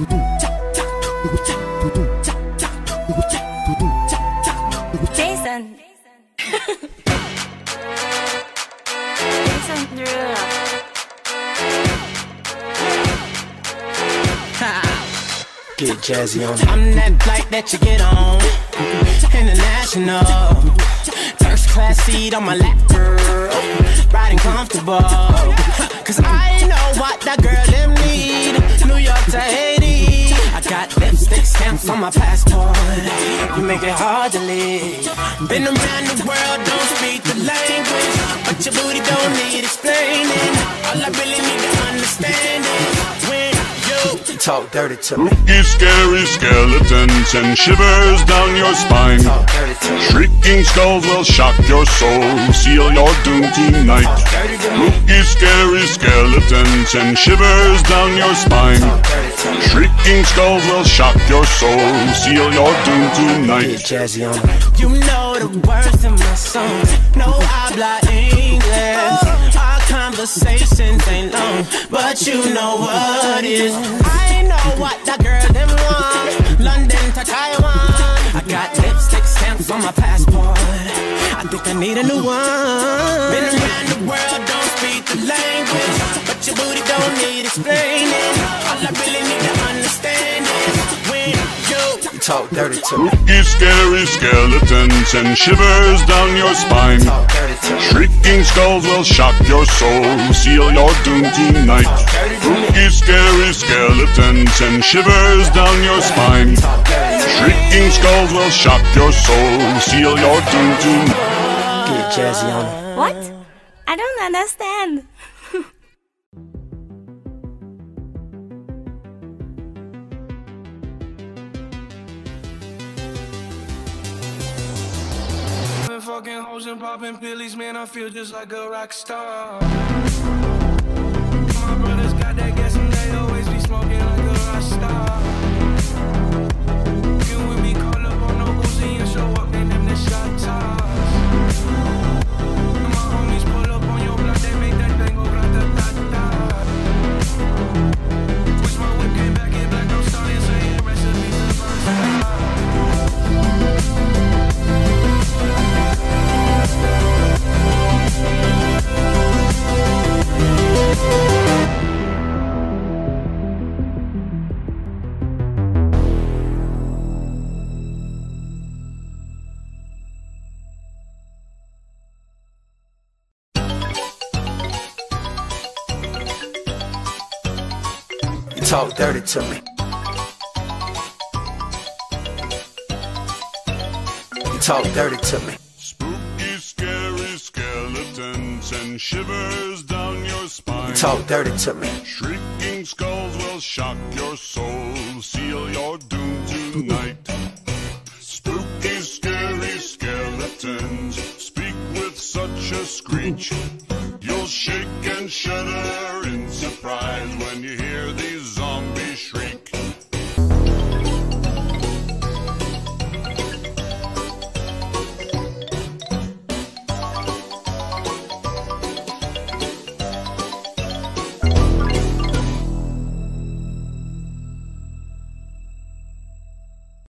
Jason. Jason Derulo. Get jazzy on. I'm that flight that you get on. International. First class seat on my lap, girl. Riding comfortable. Cause I know what that girl them need. New York to Haiti. I got lipstick stamps on my passport. You make it hard to leave. Been around the world, don't speak the language, but your booty don't need explaining. All I really need to understand is when you Talk dirty to me. Spooky, scary skeletons and shivers down your spine. Talk dirty to me. Shrieking skulls will shock your soul, seal your doom tonight. Talk dirty to me. Spooky, scary skeletons and shivers down your spine. Talk dirty to me. Shrieking skulls will shock your soul, seal your doom tonight. Get jazzy on it. You know the words to my songs. No habla English. Our conversations ain't long, but you know what is. I know what that girl them want. London to Taiwan. I got lipstick stamps on my passport. I think I need a new one. Been around the world, don't speak the language, but your booty don't need explaining. All I really need to understand is when you Talk dirty to me. Spooky, scary skeletons and shivers down your spine. Talk dirty to me. Shrieking skulls will shock your soul, seal your doom tonight. Spooky, scary skeletons and shivers down your spine. Talk dirty to me. Shrieking skulls will shock your soul, seal your doom tonight. Get jazzy on it. What? I don't understand. Fucking hoes and popping pillies, man, I feel just like a rock star. My brothers got that gas and they always be smoking like a rock star. Get with me, call up on no Uzi and show up, man, them the shot toss. My homies pull up on your block, they make that thing go grata-ta-ta. Twist my whip, came back in black, I'm starting saying recipes of our Talk dirty to me. Talk dirty to me. Spooky, scary skeletons and shivers down your spine. Talk dirty to me. Shrieking skulls will shock your soul, seal your doom tonight. Spooky, scary skeletons speak with such a screech, you'll shake and shudder